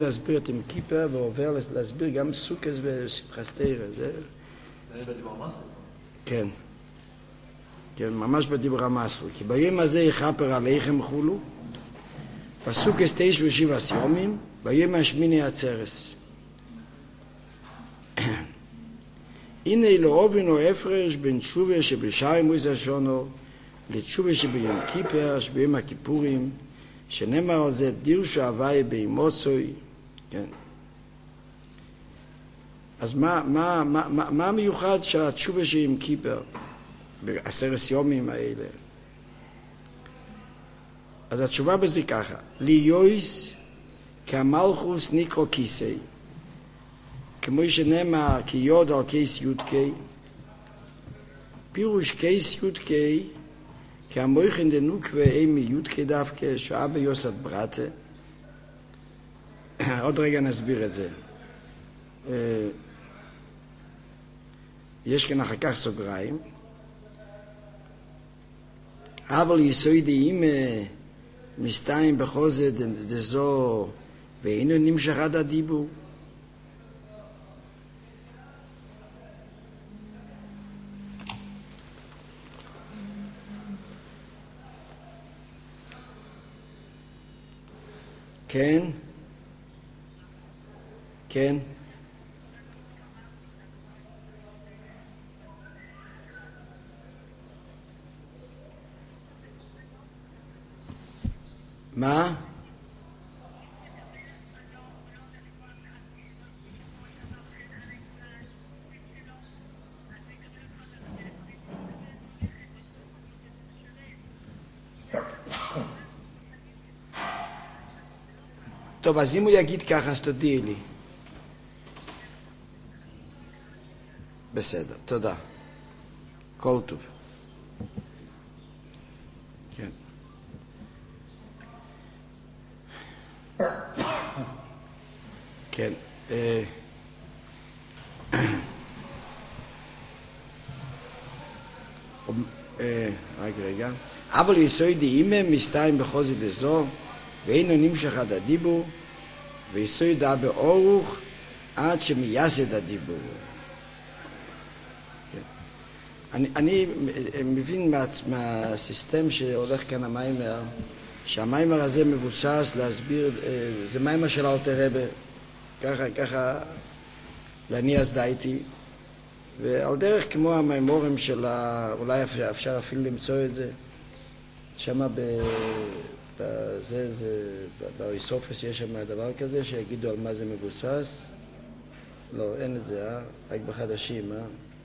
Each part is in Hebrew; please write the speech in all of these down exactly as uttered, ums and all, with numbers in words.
להסביר את עם כיפר ועובר להסביר גם סוכס ושמחת תורה. זה בדיבור המסר? כן. כן, ממש בדיבור המסר. כי ביום הזה יכפר עליכם חולו, בסוכס תשע ושבע יומים, ביום השמיני עצרס. הנה לא אובן או הפרש בין תשובה שבשער מויז השונו לתשובה שביום כיפר, שביום הכיפורים, שנאמר על זה דירשו הוואי באימוצוי. כן. אז מה, מה, מה, מה, מה המיוחד של התשובה שעם כיפר בעשרת יומים האלה? אז התשובה בזה ככה, ליויס כמלכוס ניקרו כיסי, כמו שנאמר כי יוד על קייס יודקי, פירוש קייס יודקי כמויכן דנוקווה אימי יודקי דווקא שעה ביוסד ברטה. עוד רגע נסביר את זה. יש כאן אחר כך סוגריים. אבל יסוידי אימא מסתיים בחוזה דזו ואינו נמשך עד הדיבור. כן? כן? מה? טוב, אז אם הוא יגיד ככה, אז תודיעי לי. בסדר, תודה. כל טוב. כן. כן. רק רגע. אבל יסוידי אימא מסתיים בחוזי דזו, ואינו נמשך עד הדיבור, ויסוידה באורוך עד שמייסד הדיבור. אני, אני מבין מה, מהסיסטם שהולך כאן המיימר, שהמיימר הזה מבוסס להסביר, זה מיימר של אלתר רבי, ככה, ככה להניע סדייתי, ועל דרך כמו המיימורים של, אולי אפשר אפילו למצוא את זה, שמה ב... זה, זה, באיסופס יש שם דבר כזה שיגידו על מה זה מבוסס. לא, אין את זה, אה? רק בחדשים, אה?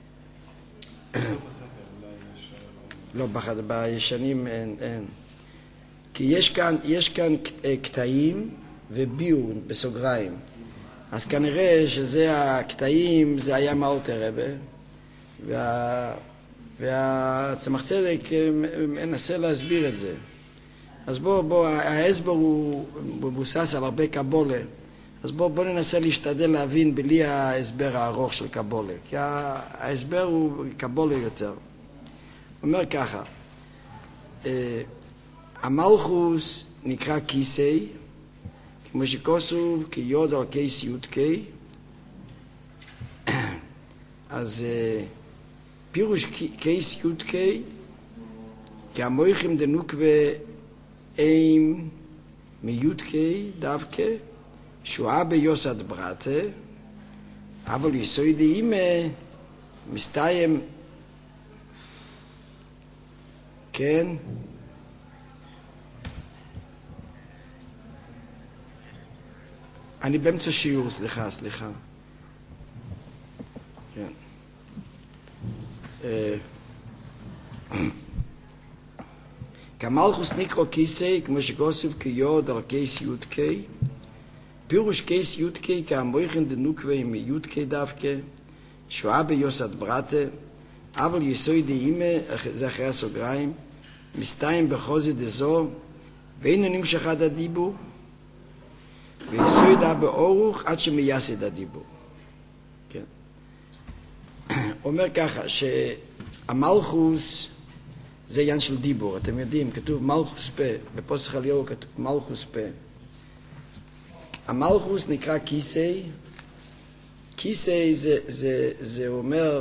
לא, בחד... בישנים אין, אין. כי יש כאן, יש כאן קטעים וביור בסוגריים. אז כנראה שזה הקטעים, זה היה מאלתר רבי, וה... והצמח צדק מנסה להסביר את זה. אז בוא, בוא, ההסבר הוא מבוסס על הרבה קבולה. אז בוא, בוא ננסה להשתדל להבין בלי ההסבר הארוך של קבולה. כי ההסבר הוא קבולה יותר. הוא אומר ככה, המלכוס נקרא כיסי, כמו שכוסוב כי יוד על קייס יודקי. אז פירוש קייס יודקי, כי המויכים דנוקווה איים מיודקי דווקא, שואה ביוסד ברטה, אבל יסוידי אימא מסתיים, כן? אני באמצע שיעור, סליחה, סליחה. כן. כמלכוס נקרא כיסי, כמו שכוסף כיוד על קייס יודקי, פירוש קייס יודקי כמויכן דנוקווה מיודקי דווקא, שואה ביוסד ברטה, אבל יסוידי אימא, זה אחרי הסוגריים, מסתיים בחוזי דזו, ואינו נמשך עד הדיבור, ויסוידה באורוך עד שמייסד הדיבור. כן. אומר ככה, שהמלכוס זה עניין של דיבור, אתם יודעים, כתוב מלכוס פה, בפוסח אליהו כתוב מלכוס פה. המלכוס נקרא כיסא, כיסא זה, זה, זה אומר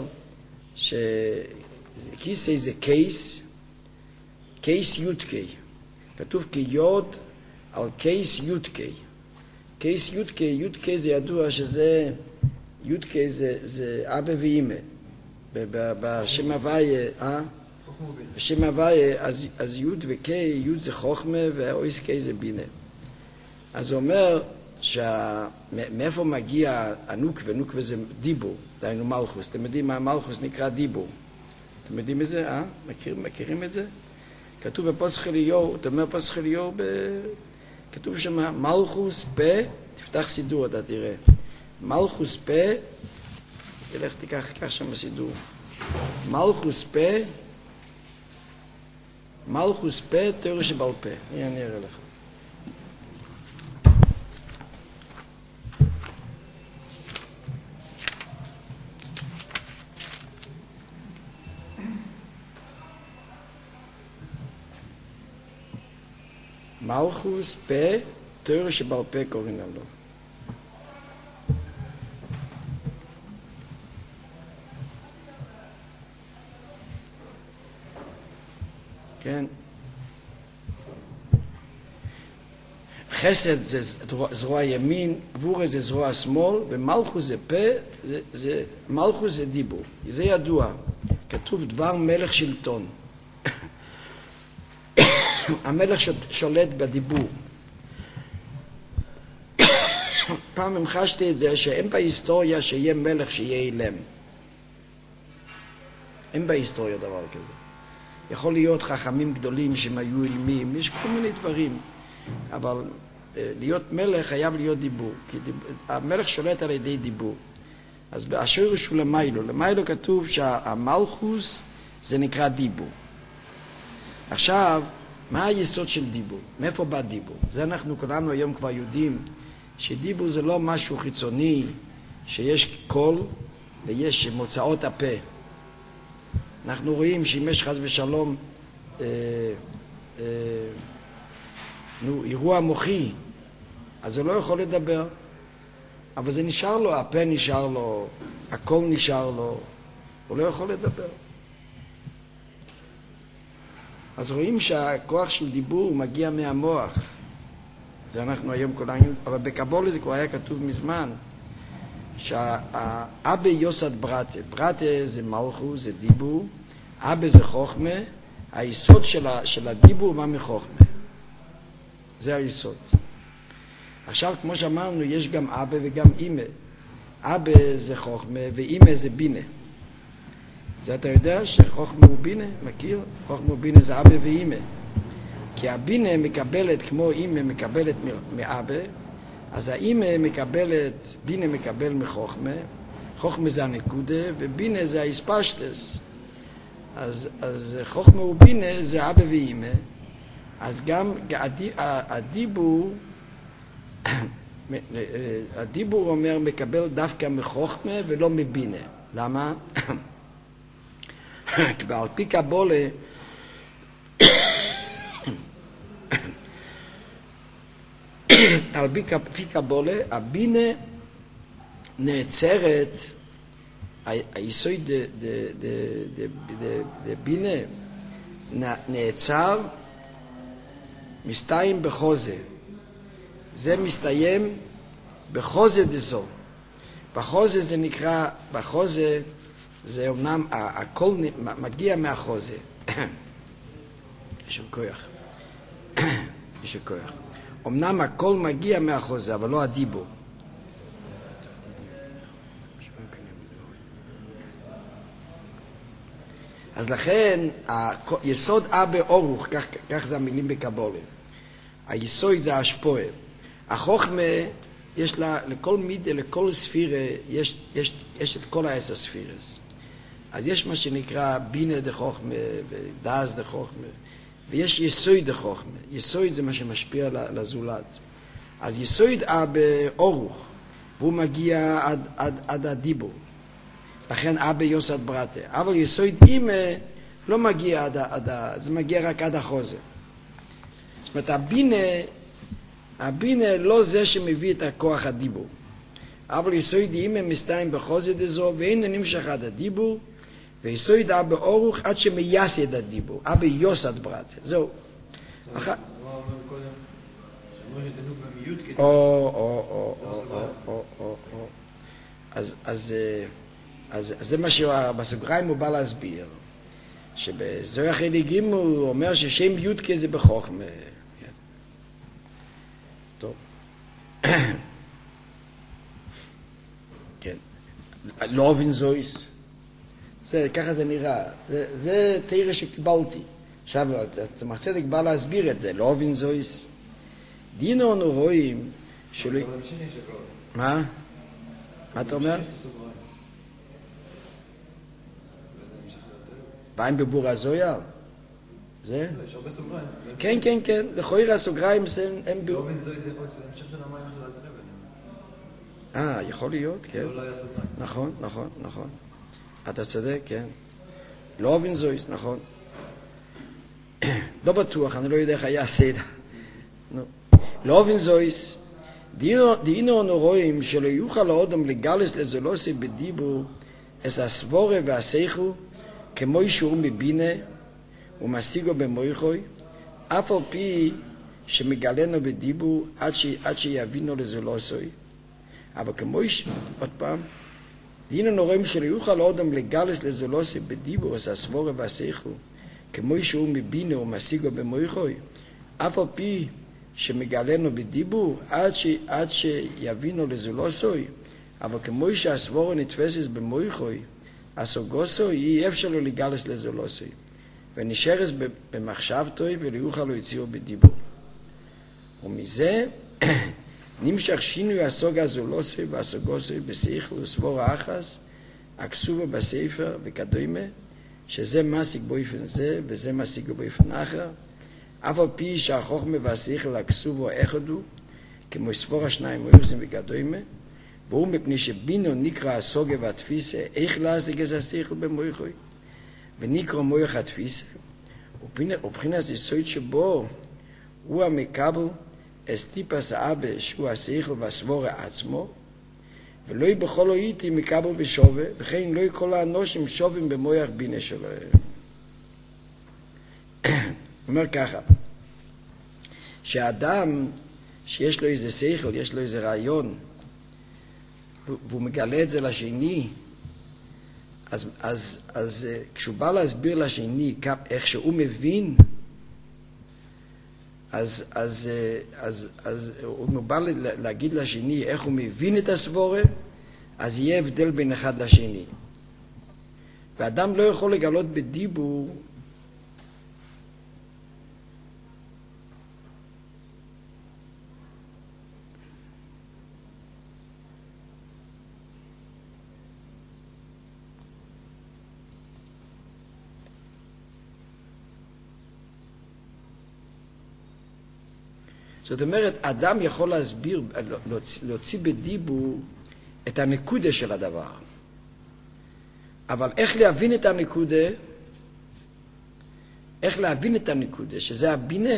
שכיסא זה קייס, קייס יודקי, כתוב כיוד על קייס יודקי, קייס יודקי, יודקי זה ידוע שזה, יודקי זה, זה אבא ואימא, בשם הוויה, אה? בשם הוויה, אז, אז יוד וקי, יוד זה חוכמה והאויס קי זה בינה. אז הוא אומר שמאיפה מגיע הנוקווה, נוקווה זה דיבור, דהיינו מלכוס. אתם יודעים מה מלכוס נקרא דיבור? אתם יודעים את זה? אה? מכיר, מכירים את זה? כתוב בפסח אליהו, אתה אומר פסח אליהו, ב... כתוב שם מלכוס פה, תפתח סידור, אתה תראה. מלכוס פה, תלך תיקח, תיקח שם סידור. מלכוס פה, מלכוס פה, תיאור שבעל פה. הנה אני אראה לך. מלכוס פה, תיאור שבעל פה קוראים לו. כן. חסד זה זרוע ימין, גבורה זה זרוע שמאל, ומלכוס זה פה, זה, זה, מלכוס זה דיבור. זה ידוע. כתוב דבר מלך שלטון. המלך שולט בדיבור. פעם המחשתי את זה שאין בהיסטוריה שיהיה מלך שיהיה אילם. אין בהיסטוריה דבר כזה. יכול להיות חכמים גדולים שהם היו אילמים, יש כל מיני דברים, אבל להיות מלך חייב להיות דיבור, כי המלך שולט על ידי דיבור. אז השורש הוא למיילו, למיילו כתוב שהמלכוס זה נקרא דיבור. עכשיו, מה היסוד של דיבור? מאיפה בא דיבור? זה אנחנו כולנו היום כבר יודעים שדיבור זה לא משהו חיצוני, שיש קול ויש מוצאות הפה. אנחנו רואים שאם יש חס ושלום אה, אה, נו, אירוע מוחי, אז זה לא יכול לדבר, אבל זה נשאר לו, הפה נשאר לו, הקול נשאר לו, הוא לא יכול לדבר. אז רואים שהכוח של דיבור מגיע מהמוח. זה אנחנו היום כולנו, אבל בקבולה זה כבר היה כתוב מזמן, שהאבא יוסד ברטה, ברטה זה מלכוס, זה דיבור, אבא זה חוכמה, היסוד של, ה, של הדיבור בא מחוכמה. זה היסוד. עכשיו, כמו שאמרנו, יש גם אבא וגם אימא. אבא זה חוכמה ואימא זה בינה. זה אתה יודע שחוכמה הוא בינה, מכיר? חוכמה הוא בינה זה אבא ואימא. כי הבינה מקבלת, כמו אימא מקבלת מאבא, אז האימא מקבלת, בינה מקבל מחוכמה, חוכמה זה הנקודה, ובינה זה האספשטס. אז, אז חוכמה ובינה זה אבא ואימא, אז גם הדיבור, הדיבור אומר מקבל דווקא מחוכמה ולא מבינה. למה? כי על פי קבולה, על פי קבולה, הבינה נעצרת, היסוד דבינה נעצר, מסתיים בחוזה. זה מסתיים בחוזה דזו. בחוזה זה נקרא, בחוזה זה אומנם, הכל מגיע מהחוזה. יש כוח. יש כוח. אמנם הכל מגיע מהחוזה, אבל לא הדיבור. אז לכן, היסוד אבא אורוך, כך, כך זה המילים בקבולה. היסוד זה השפועה. החוכמה, יש לה, לכל מידה, לכל ספירה, יש, יש, יש את כל העשר ספירס. אז יש מה שנקרא בינה דחוכמה ודאז דחוכמה. ויש יסוד דחוכמה. יסוד זה מה שמשפיע לזולת. אז יסוד אבא אורוך, והוא מגיע עד, עד, עד הדיבור. לכן אבא יוסד ברטה. אבל יסוד אימא לא מגיע עד, עד, זה מגיע רק עד החוזה. זאת אומרת, הבינה הבינה לא זה שמביא את הכוח הדיבור. אבל יסוד אימא מסתיים בחוזד הזו, ואין נמשך עד הדיבור, ויסוד אבא אורוך עד שמייסד הדיבור, אבא יוסד ברט. זהו. אחת. או, או, או, או, או, או, או. אז, אז, אז, אז זה מה שבסוגריים הוא בא להסביר, שבזוהר חלק ג' הוא אומר ששם יודקה זה בחוכמה. טוב. כן. לא אבין זויס. זה, ככה זה נראה. זה, זה תירה שקיבלתי. עכשיו, צמח צדק בא להסביר את זה. לא אבין זויס. דינו אנו רואים שלא... מה? מה אתה אומר? באים בבור הזויה? זה? יש הרבה סוגריים. כן, כן, כן. לכויר הסוגריים הם... לא אבין זוהי זה יכול להיות, זה המשך של המים של הדרבן. אה, יכול להיות, כן. לא היה סוגריים. נכון, נכון, נכון. אתה צודק, כן. לא אבין זויס, נכון. לא בטוח, אני לא יודע איך היה הסדר. לא אבין זויס. דהינו אנו רואים שלא יוכל האודם לגלס לזולוסי בדיבור את הסבורה והשכל כמו אישור מבינה ומשיגו במויכוי, אף על פי שמגלנו בדיבור עד, ש... עד שיבינו לזולוסוי. אבל כמו איש... עוד פעם, דהינו אנו רואים שלא יוכל האודם לגלס לזולוסי בדיבור את הסבורה והשכל כמו אישור מבינה ומשיגו במויכוי, אף על פי שמגלנו בדיבור עד, ש... עד שיבינו לזולוסוי, אבל כמו שהסבורה נתפסת במויכוי, הסוגוסו אי אפשר לו לגלס לזולוסוי, ונשארס במחשבתוי ולא יוכל לו יציאו בדיבור. ומזה נמשך שינוי הסוג הזולוסוי והסוגוסוי בשכל וסבורה אחס, הכסובה בספר וכדומה, שזה משיג באופן זה וזה משיג באופן אחר, אף על פי שהחוכמה והשכל הכסובו אחדו, כמו סבור השניים מוירסים וכדומה, והוא מפני שבינו נקרא הסוגה והתפיסה, איך להשיג את השכל במויכוי, ונקרא מויך התפיסה, ובחינת יסוד שבו הוא המקבל אסטיפס האבא שהוא השכל והסבורה עצמו, ולא בכל הייתי מקבל בשווה, וכן לא כל האנושים שובים במויך בינה שלו. אומר ככה, שהאדם שיש לו איזה שכל, יש לו איזה רעיון, והוא מגלה את זה לשני, אז, אז, אז כשהוא בא להסביר לשני איך שהוא מבין, אז, אז, אז, אז הוא בא להגיד לשני איך הוא מבין את הסבורה, אז יהיה הבדל בין אחד לשני. ואדם לא יכול לגלות בדיבור זאת אומרת, אדם יכול להסביר, להוציא, להוציא בדיבור את הנקודה של הדבר. אבל איך להבין את הנקודה? איך להבין את הנקודה? שזה הבינה.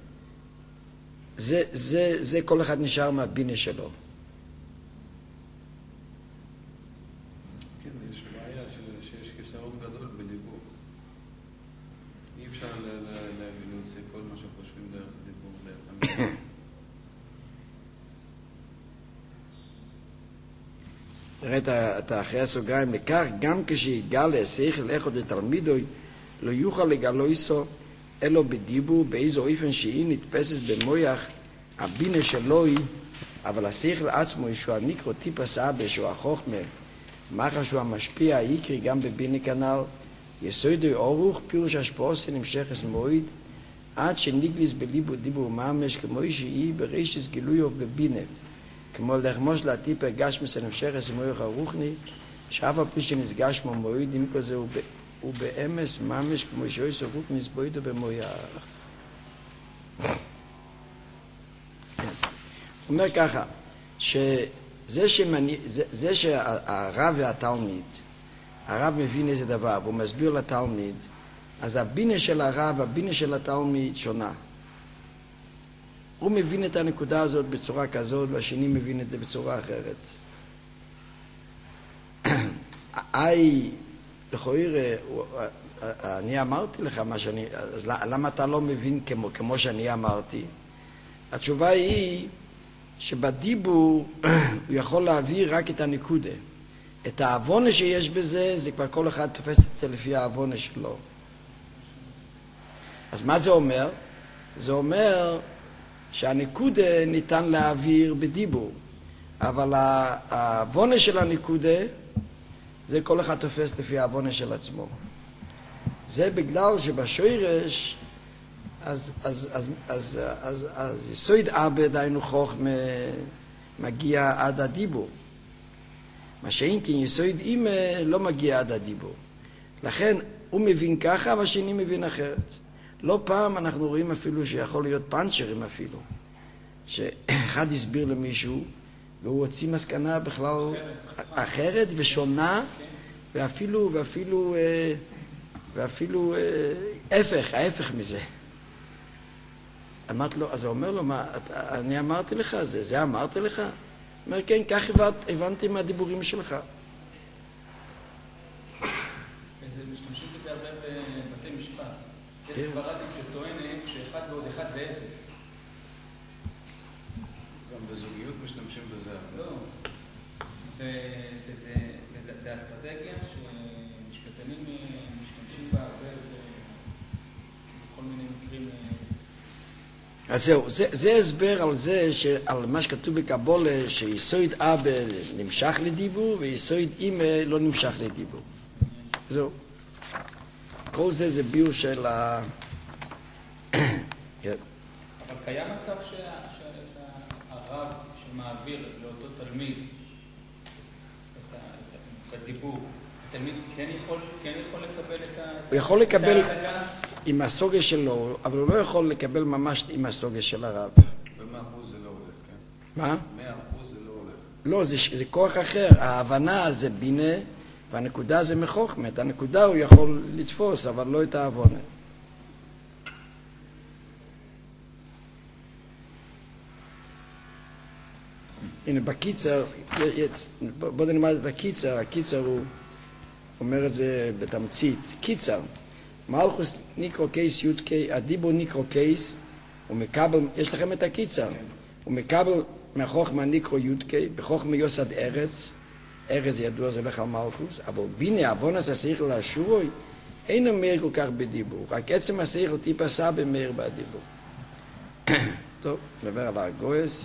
זה, זה, זה כל אחד נשאר מהבינה שלו. כן, יש בעיה שיש כיסרון גדול בדיבור. אי אפשר להוציא כל מה שחושבים דרך הדיבור, דרך המילה. נראה את אחרי הסוגריים, לכך גם כשיגל השכל אחד לתלמידוי, לא יוכל לגלויסו אלו בדיבור באיזו אופן שהיא נתפסת במויח הבינה שלוי, אבל השכל עצמו ישוע נקרא טיפס אבא שהוא החוכמה, מאחר שהוא המשפיע העיקרי גם בבינה כנ"ל, יסודוי אורוך פירוש השפעוסי נמשכס מועיד, עד שניגליס בליבו דיבור ממש כמו שהיא בראשיס גילויו בבינה, כמו לחמוש לטיפה גשמס הנמשכס מויח הרוחני, שאף על פי שנסגש מו מועיד עם כזה הוא באמס ממש כמו שאויס הרוחני סבוידו במויח. הוא אומר ככה, שזה שמני, זה, זה שהרב והתלמיד, הרב מבין איזה דבר, והוא מסביר לתלמיד, אז הבינה של הרב, הבינה של התלמיד שונה. הוא מבין את הנקודה הזאת בצורה כזאת, והשני מבין את זה בצורה אחרת. איי, לכאורה, אני אמרתי לך מה שאני, אז למה אתה לא מבין כמו, כמו שאני אמרתי? התשובה היא שבדיבור הוא יכול להעביר רק את הנקודה. את העוונה שיש בזה, זה כבר כל אחד תופס את זה לפי העוונה שלו. אז מה זה אומר? זה אומר שהנקודה ניתן להעביר בדיבור, אבל העוונה של הנקודה, זה כל אחד תופס לפי העוונה של עצמו. זה בגלל שבשורש, אז, אז, אז, אז, אז, אז יסוד עבד, היינו חוכמה, מגיע עד הדיבור. מה שאין כן יסוד אימא לא מגיע עד הדיבור. לכן הוא מבין ככה והשני מבין אחרת. לא פעם אנחנו רואים אפילו שיכול להיות פאנצ'רים אפילו. שאחד הסביר למישהו והוא הוציא מסקנה בכלל אחרת ושונה ואפילו, ואפילו, ואפילו הפך, ההפך מזה. אמרת לו, אז הוא אומר לו, מה, אני אמרתי לך, זה, זה אמרתי לך? הוא אומר, כן, כך הבנתי מהדיבורים שלך. משתמשים בזה הרבה בבתי משפט. יש סברה גם שטוענת שאחד ועוד אחד זה אפס. גם בזוגיות משתמשים בזה. לא. זה אסטרטגיה שמשפטנים משתמשים בה הרבה בכל מיני מקרים. אז זהו, זה, זה הסבר על זה, על מה שכתוב בקבולה, שיסוד אבא נמשך לדיבור ויסוד אימא לא נמשך לדיבור. זהו. כל זה זה ביור של ה... אבל קיים מצב שהרב שמעביר לאותו תלמיד את הדיבור, התלמיד כן יכול, כן יכול לקבל את ה... הוא יכול לקבל עם הסוגיה שלו, אבל הוא לא יכול לקבל ממש עם הסוגיה של הרב. במאה אחוז זה לא הולך, כן? מה? מאה אחוז זה לא הולך. לא, זה, זה כוח אחר. ההבנה זה בינה, והנקודה זה מחוכמת. הנקודה הוא יכול לתפוס, אבל לא את העוונה. הנה, בקיצר, בוא נלמד את הקיצר. הקיצר הוא אומר את זה בתמצית. קיצר, מלכוס ניקרו קייס יודקי, הדיבור ניקרו קייס, הוא מקבל, יש לכם את הקיצר, הוא מקבל מהחוכמה ניקרו יודקי, בחוכמה יוסד ארץ, ארץ ידוע זה הולך על מלכוס, אבל בינה, אבונס השכל השורוי, אינו מהיר כל כך בדיבור, רק עצם השכל טיפה סבא מהיר בדיבור. טוב, נדבר על הגויס.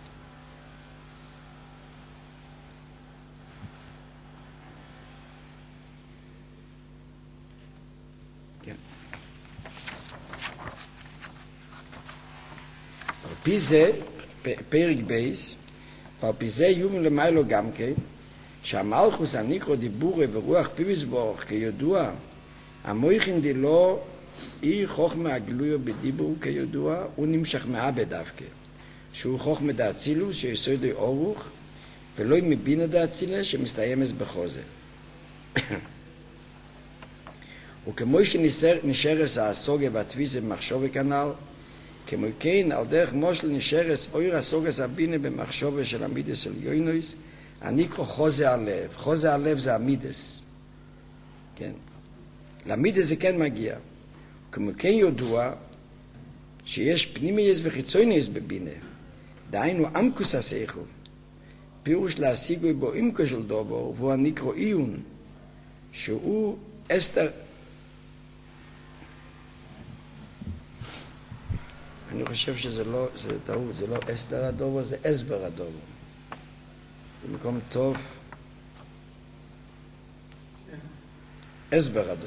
על פי זה, פרק בייס, ועל פי זה יום למיילו גם כן, שהמלכוס הניקרו דיבורי ברוח פיביסבורך כידוע, המויכין דילו אי חוכמה הגלויו בדיבור כידוע, הוא נמשך מאבא דווקא, שהוא חוכמה דאצילוס שיסודו אורוך, ולא מבינה דאצילה שמסתיימס בחוזה. וכמו שנשארס הסוגה והתפיסה במחשוב כנ"ל, כמו כן, על דרך מושל נשארס אויר הסוגס הבינה במחשבה של המידס של יוינויס, הניקרו חוזה הלב. חוזה הלב זה המידס. כן. למידס זה כן מגיע. כמו כן ידוע שיש פנימייס וחיצוניס בבינה. דהיינו עמקוס השכל. פירוש להשיגוי בו עמקו של דובור, והוא הניקרו עיון, שהוא אסתר... אני חושב שזה לא, זה טעות, זה לא אסתר הדובר, זה אסבר הדובר. במקום טוב, אסבר הדובר.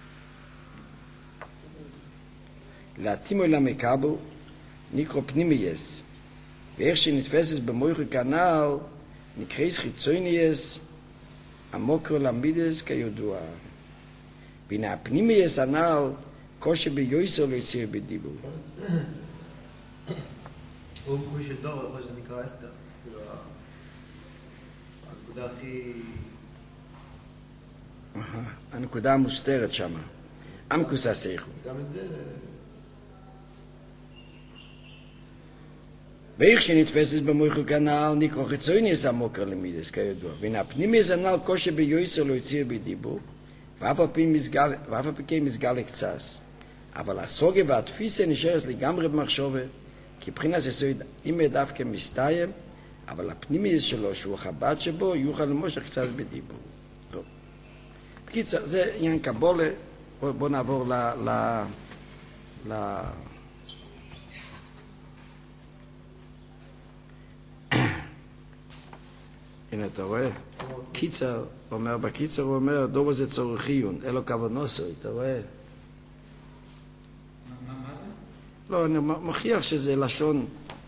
להתאימו אל המקבל, נקרא פנימייס, ואיך שנתפסס במויכו כנ"ל, נקרא חיצוניס, המוקרו למידס כידוע. בינה הפנימייס הנ"ל, קושי ביוסר לא יציר בדיבור. הוא מקוי של דור, יכול שזה נקרא אסתר. הנקודה הכי... הנקודה המוסתרת שם. עמקוס השכל. גם את זה... ואיך שנתפסת במויכו כנ"ל נקרא חיצוניס המוקר למידס כידוע, והנה הפנימיס הנ"ל קושי ביועסר לא יציר בדיבור, ואף על פי מסגל, ואף על פי כן מסגל לקצס. אבל הסוגיה והתפיסה נשארת לגמרי במחשבה, כי מבחינת יסוד אם דווקא מסתיים, אבל הפנימיס שלו, שהוא החב"ד שבו, יוכל למושך קצת בדיבור. טוב. בקיצר, זה עניין קבולה. בוא, בוא נעבור ל... ל... ל... הנה, אתה רואה? קיצר, אומר, בקיצר הוא אומר, דובר זה צורך עיון, אלו כוונוסו, אתה רואה? מה זה? לא, אני מוכיח שזה לשון,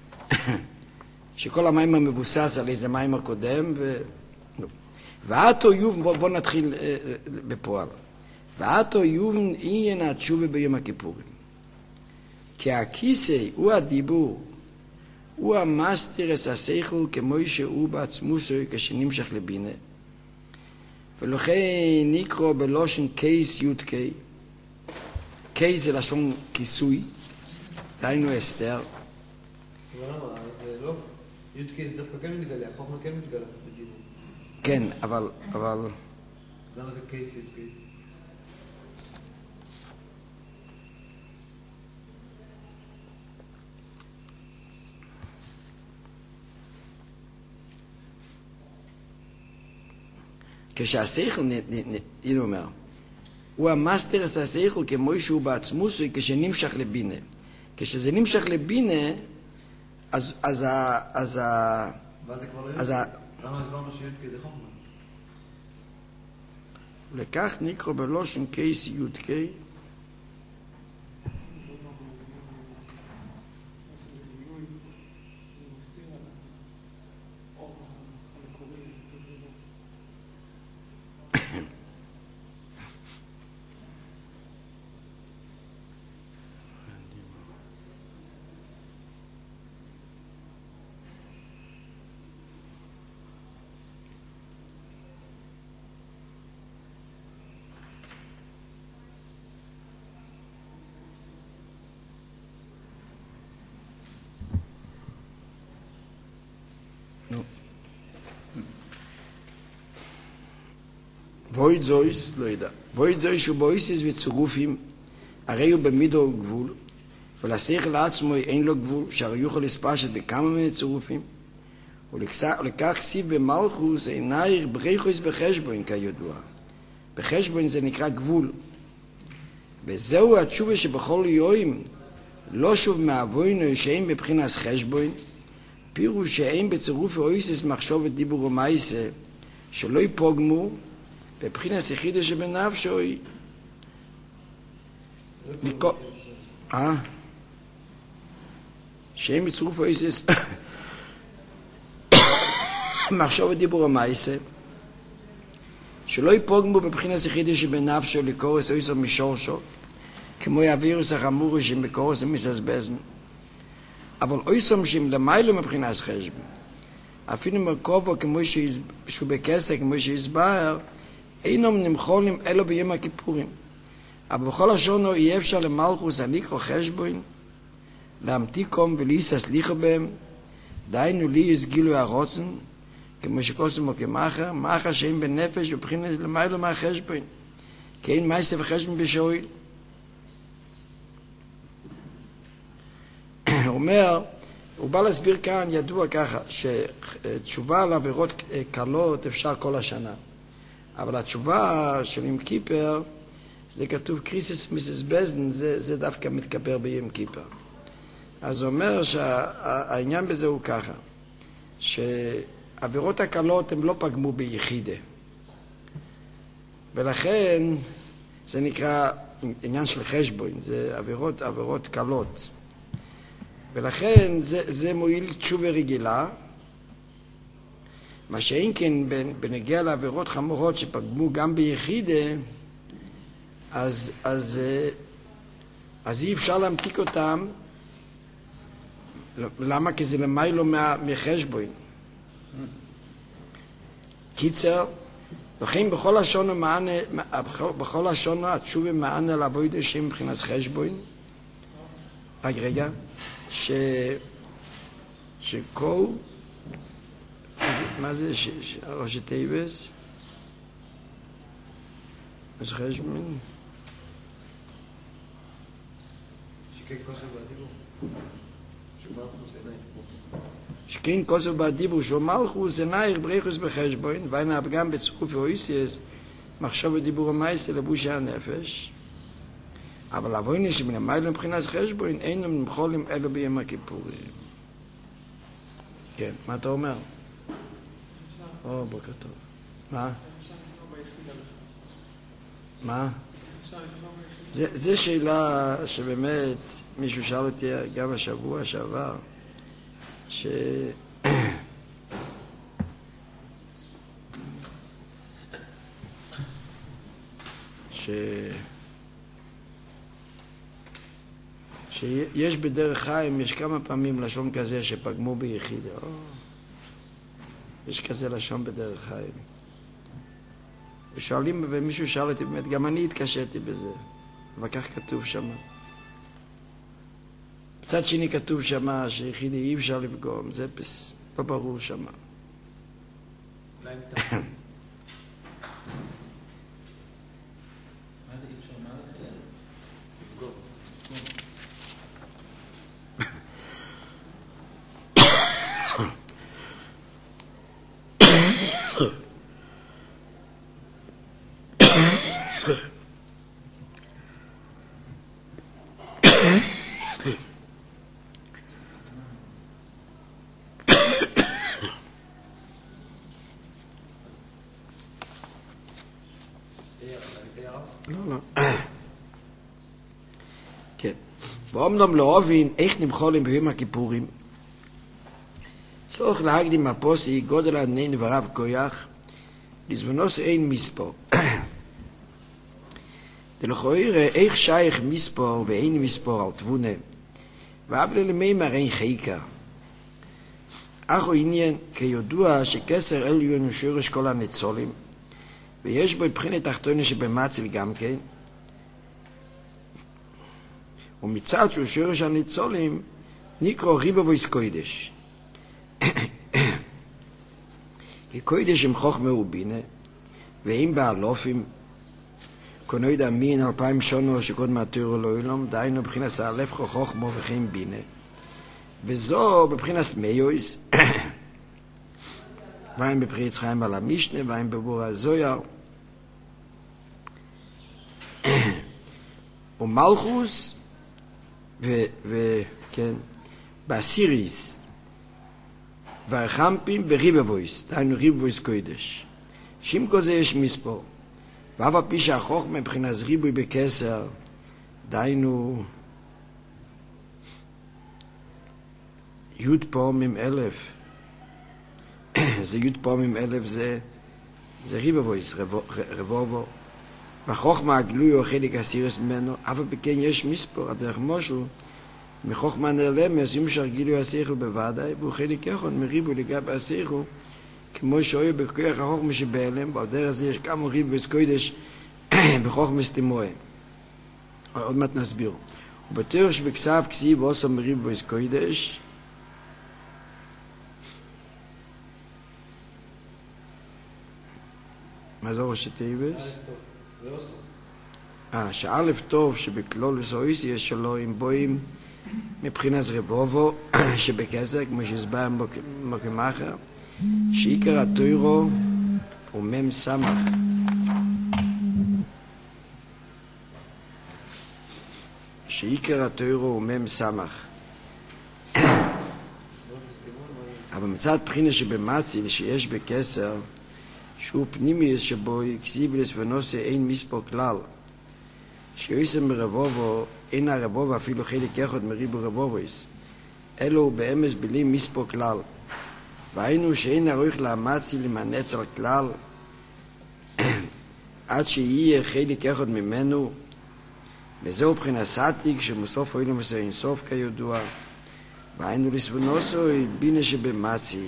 שכל המים המבוסס על איזה מים הקודם, ו... ועתו יובן, בוא, בוא נתחיל אה, בפועל. ועתו יובן עניין התשובה ביום הכיפורים. כי הכיסא הוא הדיבור, הוא המסתיר את השכל כמו שהוא בעצמוסו כשנמשך לבינה. ולכן נקרא בלושן קייס י' קי. קייס זה לשון כיסוי, דהיינו אסתר. אבל למה? זה לא. י' קי זה דווקא כן מתגלה, החוכמה כן מתגלה בדיבור. כן, אבל... אבל... אז למה זה קייס י' קי? כשהשכל, הנה אומר, הוא המאסטר את השכל כמו שהוא בעצמוס כשנמשך לבינה. כשזה נמשך לבינה, אז אז ה... אז ה... ואז זה כבר לא אז י' ה... קי. למה הסברנו שי' קי זה חוכמה? לכך נקרא בלושן קייס י' קי. וויד זויס, לא יודע. וויד זויס הוא בויסס וצירופים, הרי הוא במידו גבול, ולשכל לעצמו אין לו גבול, שהרי יוכל לספשת בכמה מיני צירופים, ולכך כסיב במלכוס עינייך בריחוס בחשבון כידוע. בחשבון זה נקרא גבול. וזהו התשובה שבכל יום לא שוב מהבוינו שאין בבחינת חשבון, פירוש שאין בצירוף אויסס מחשבת דיבור ומייסה, שלא יפוגמו, בבחינת יחידה שבנפשוי. אה? שאין בצירוף אויסס מחשבת דיבור ומייסה, שלא יפוגמו בבחינת יחידה שבנפשו לקורס אויסו משורשו, כמו הווירוס החמור שבקורס המססבזן. אבל אויסום שהם למיילו מבחינת חשבון. אפילו מרכובו כמו שהוא בכסק, כמו שהסבר, אינם נמחולים אלו ביום הכיפורים. אבל בכל השונו יהיה אפשר למלכוס הניקרו חשבון, להמתיקום ולהיסס ליחו בהם, דיינו לי יסגילו הרוצן, כמו שקוסמו כמחר, מחר שאין בנפש ובחינת למיילו מהחשבון, כי אין מייסה וחשבון בשאויל. הוא אומר, הוא בא להסביר כאן, ידוע ככה, שתשובה על עבירות קלות אפשר כל השנה. אבל התשובה של יום כיפר, זה כתוב קריסיס מיסס בזן, זה, זה דווקא מתקבר ביום כיפר. אז הוא אומר שהעניין בזה הוא ככה, שעבירות הקלות הם לא פגמו ביחידה. ולכן זה נקרא עניין של חשבון, זה עבירות, עבירות קלות. ולכן זה, זה מועיל תשובה רגילה, מה שאין כן בנגיע לעבירות חמורות שפגמו גם ביחידה, אז, אז, אז אי אפשר להמתיק אותם. למה? כי זה למיילו מחשבון. קיצר, לכן בכל השונו מענה, בכל השונו התשובה מענה לעבוד השם מבחינת חשבון. רק רגע. ש... שכל, מה זה ראשי תיבס? אז חשבון? שכן כוסף בדיבור. שמלכוס עיניים. שכן כוסף בדיבור, שמלכוס עיניים בריחוס בחשבון, ואין הפגם בצרוף ואויסיאס, מחשוב ודיבור המייסה לבושי הנפש. אבל אבויני שמלמעלה מבחינת חשבון, אינם נמחולים אלו ביום הכיפורים. כן, מה אתה אומר? או, בוקר טוב. מה? מה? זו שאלה שבאמת מישהו שאל אותי גם השבוע שעבר, ש... ש... שיש בדרך חיים, יש כמה פעמים לשון כזה שפגמו ביחידה. או, יש כזה לשון בדרך חיים. ושואלים, ומישהו שאל אותי, באמת, גם אני התקשיתי בזה. וכך כתוב שם. בצד שני כתוב שם שיחידי אי אפשר לפגום, זה פס, לא ברור שם. אולי מתחת. מה זה אי אפשר? מה זה? לפגום. לא, לא. כן. ואומנם לא אובין איך נמחולים ביום הכיפורים. צורך להקדים הפוסי גודל ענן ורב כויח, לזמנוס אין מספור. דלכויר איך שייך מספור ואין מספור על תבונה, ואבל למימר אין חייקה. אך הוא עניין כידוע שכסר עליון הוא שורש כל הניצולים, ויש בו בחינת תחתונה שבמצל גם כן, ומצד שהוא שורש הניצולים נקרא ריבו ויס קוידש. כי קוידש עם חוכמה ובינה, ואם באלופים, כנו ידע מין אלפיים שונו שקודם התיאור לא אילום, דיינו בבחינת האלף חוכמה וכן בינה. וזו בבחינת מיויס, ואין בבחינת חיים על המשנה, ואין בבור הזויר. ומלכוס, וכן, באסיריס, והרחמפים בריבבויס, דיינו ריבבויס קוידש. שימקו זה יש מספור. ואף על פי שהחוכמה מבחינת ריבוי בכסר, דיינו י' פעמים אלף. זה י' פעמים אלף, זה, זה ריבבויס, רבובו. והחוכמה הגלוי הוא חלק הסירס ממנו, אף על פי כן יש מספור, הדרך מושל, מחוכמה נעלמס, אם שרגילו השכל בוודאי, והוא חלק יחון מריבוי לגבי השכל, כמו שאוהב בכוח החוכמה שבאלם, ועל דרך זה יש כמה ריבוי וסקוידש בחוכמה סתימוה. עוד מעט נסביר. ובתור שבכסף כסיב ועושה מריבוי וסקוידש, מה זה ראשי תיבס? אה, שאלף טוב שבכלול וסויס יש שלו עם בואים מבחינת רבובו שבכסר, כמו שהסבר מוקים אחר, שעיקר התוירו הוא מם סמך. שעיקר התוירו הוא מם סמך. אבל מצד בחינה שבמציל שיש בכסר, שהוא פנימיוס שבו אקסיבילס ונושא אין מספור כלל, שיועסם ברבובו, אין הרבובו אפילו חלק אחד מריבו רבובויס, אלו הוא באמס בלי מספור כלל. והיינו שאין הרוח להמציא למנץ על כלל עד שיהיה חלק אחד ממנו, וזהו בחינה סתיק שמוסוף אוילום וסו אינסוף כידוע, והיינו לסבונוסו בינה שבמציא.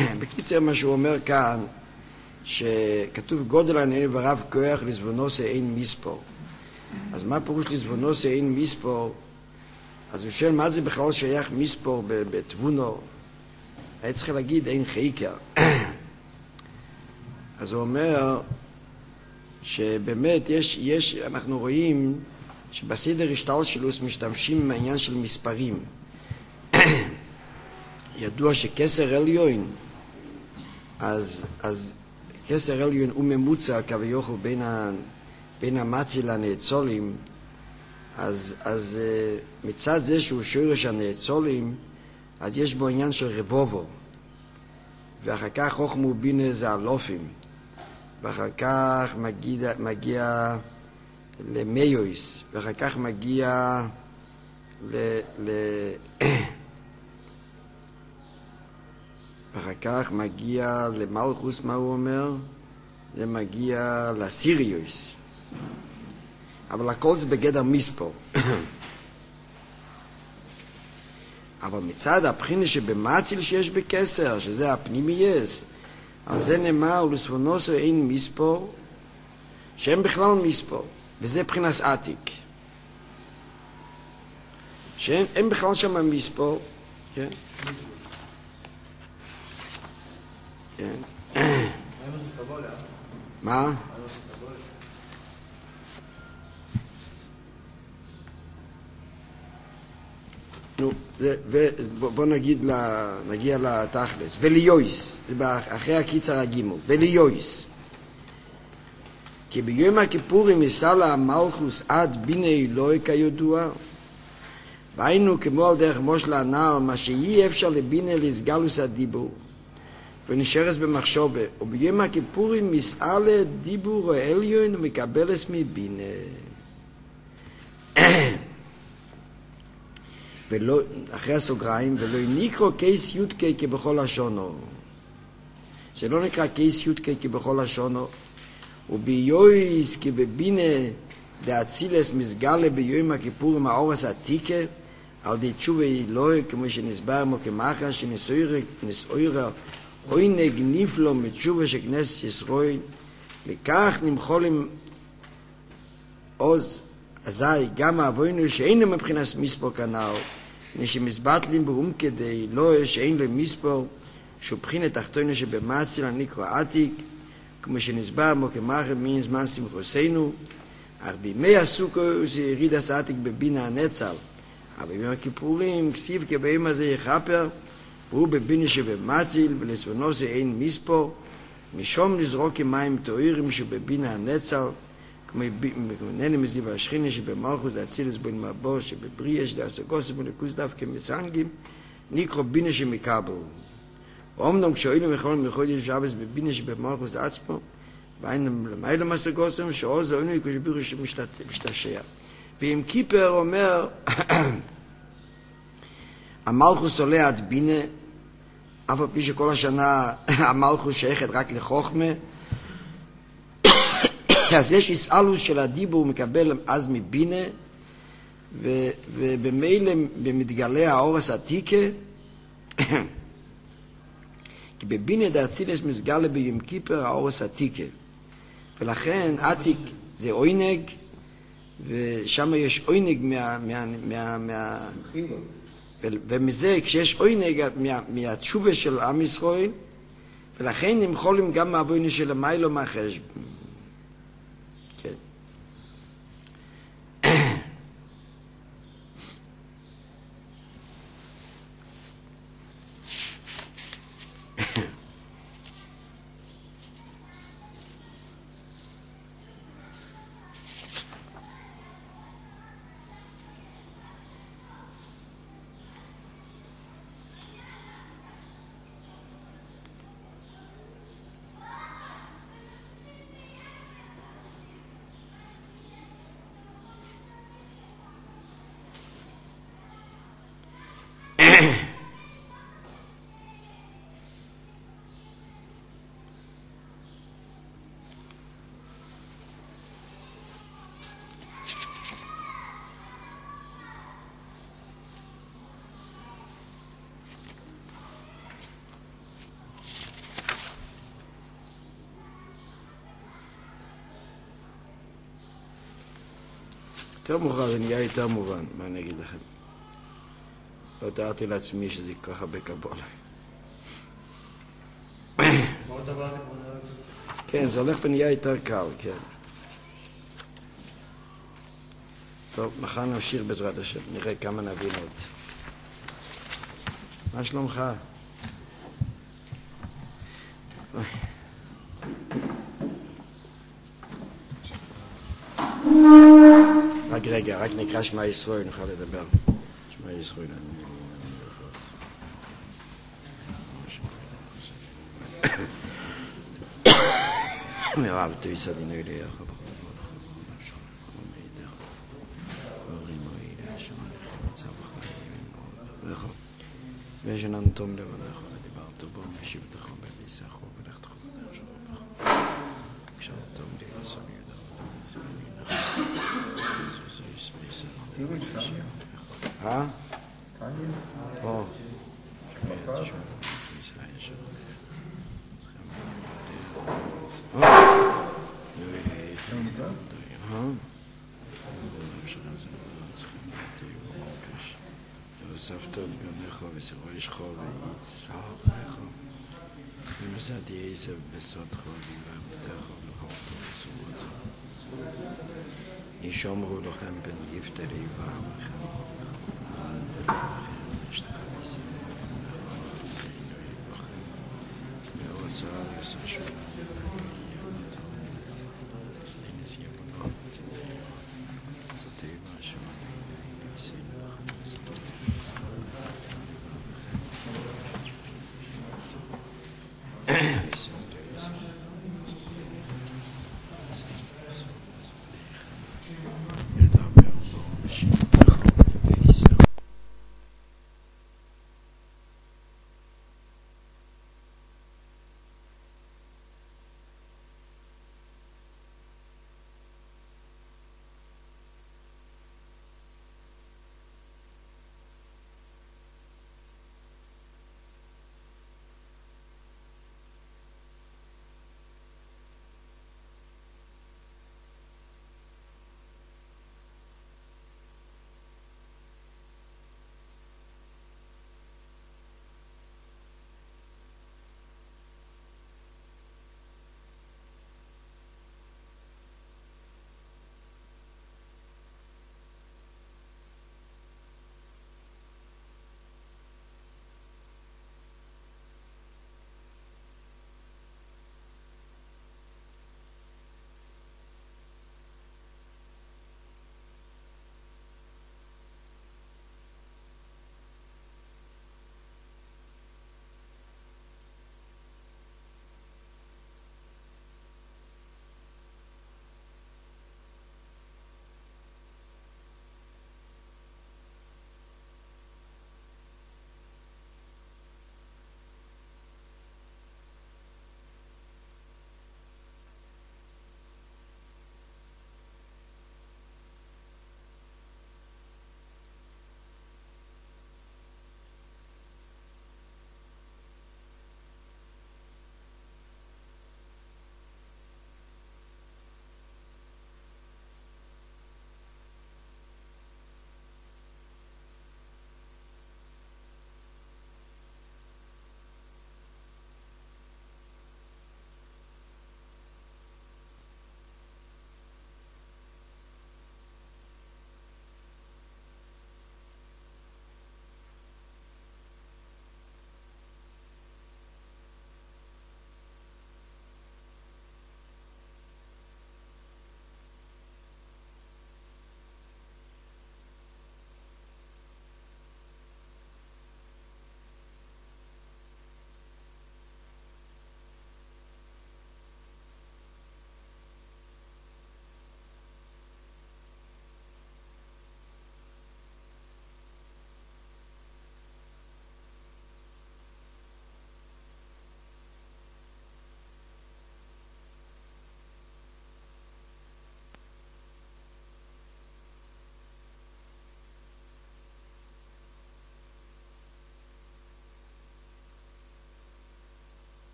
בקיצר מה שהוא אומר כאן, שכתוב גודל העניין ורב כוח לזבונוסי אין מספור. אז מה פירוש לזבונוסי אין מספור? אז הוא שואל מה זה בכלל שייך מספור בתבונו? היה צריך להגיד אין חיקר. אז הוא אומר שבאמת יש, יש, אנחנו רואים שבסדר השתלשלות משתמשים עם העניין של מספרים. ידוע שכסר עליון, אז, אז כסר עליון הוא ממוצע כביכול בין, ה, בין המצי לנאצולים, אז, אז מצד זה שהוא שורש הנאצולים, אז יש בו עניין של רבובו, ואחר כך חוכמה ובינה זה אלופים, ואחר כך מגיע, מגיע למיוס, ואחר כך מגיע ל... ל... ואחר כך מגיע למלכוס, מה הוא אומר? זה מגיע לסיריוס. אבל הכל זה בגדר מספור. אבל מצד הבחינה שבמציל שיש בקסר, שזה הפנימייס, על זה נאמר, ולסבונוסו אין מספור, שהם בכלל מספור, וזה בחינס עתיק. שהם בכלל שם מספור, כן? כן. מה? נו, ובוא נגיד, נגיע לתכלס. וליויס, זה אחרי הקיצר הגימו, וליויס. כי ביום הכיפורים יסל המלכוס עד בינה אלוהי כידוע, והיינו כמו על דרך מושל הנעל, מה שאי אפשר לבינה לסגלוס הדיבור, ונשארס במחשובה, וביום הכיפורים יסעלה דיבור העליון ומקבלס מבינה. ולא, אחרי הסוגריים, ולא נקרא קייס יודקי כבכל לשונו. זה לא נקרא קייס יודקי כבכל לשונו, וביועיס כבבינה דאצילס מסגלה ביום הכיפורים האורס עתיקה, על די תשובה אלוהי, כמו שנסבר מו כמחה, שנסעירה עונג נפלו מתשובה של כנסת ישראל, לכך נמחולים עוז, אזי גם אבוינו שאינו מבחינת מספור כנאו, נשמסבטלים באום כדי לא שאין לו מספור, שהוא בחינת תחתונו שבמצל הנקרא עתיק, כמו שנסבר מו כמחה מן זמן שמחוסנו, אך בימי הסוכו זה יריד עתיק בבינה הנצל, אבל בימי הכיפורים כסיב כביום הזה יחפר, והוא בבינה שבמצל ולסבונו זה אין מספור, משום לזרוק מים תואירים שבבינה הנצל, כמו נהנה מזיו השכינה שבמלכוס להצילס בין מבוא שבבריא שדעסוגוס ולכוס דווקא מסנגים נקרא בינה שמקבל. ואומנם כשאוילו מכל מחודש שבס בבינה שבמלכוס עצמו והיינו למעלה מסגוסם שעוז אונו כשבירו שמשתשע. ועם קיפר אומר המלכוס עולה עד בינה, אף על פי שכל השנה המלכוס שייכת רק לחוכמה, אז יש הסעלוס של הדיבור מקבל אז מבינה, ובמילא במתגלה האורס עתיקה, כי בבינה דאצילס מסגלה ביום כיפר האורס עתיקה, ולכן עתיק זה עונג, ושם יש עונג מה... מה, מה, מה ומזה כשיש עונג מה, מהתשובה של עם ישראל, ולכן נמחולים גם מהבוינו של המיילו מהחשבון. כן. יותר מאוחר זה נהיה יותר מובן, מה אני אגיד לכם? לא תיארתי לעצמי שזה ככה בקבולה. בעוד דבר זה כבר נראה... כן, זה הולך ונהיה יותר קל, כן. טוב, מחר נמשיך בעזרת השם, נראה כמה נבין עוד. מה שלומך? רק רגע, רק נקרא שמע ישראל, נוכל לדבר. שמע ישראל. מירב תויסא דינו אליך בכל מאוד חבור משון בכל מידך ואורים מועילה שם לכם מצב החיים וכו וישנן תום לבנך ודיברת בו משיבתך ובדיסך ובלכתך ובדרך שלו בכו כשאר תום לי ועשו מידע ודום נסבינך וזו יסמיסך אה? או יסמיסך ישר וסבתות גנך וסרואשך ויצהרך ומסעתי עשב בסודך ובאמתך ולחורתו וסורותך ישומרו לכם בן יפתה ליבה וכם אל תברכם אשתך ויסם ועושה יוסף שולה Yeah.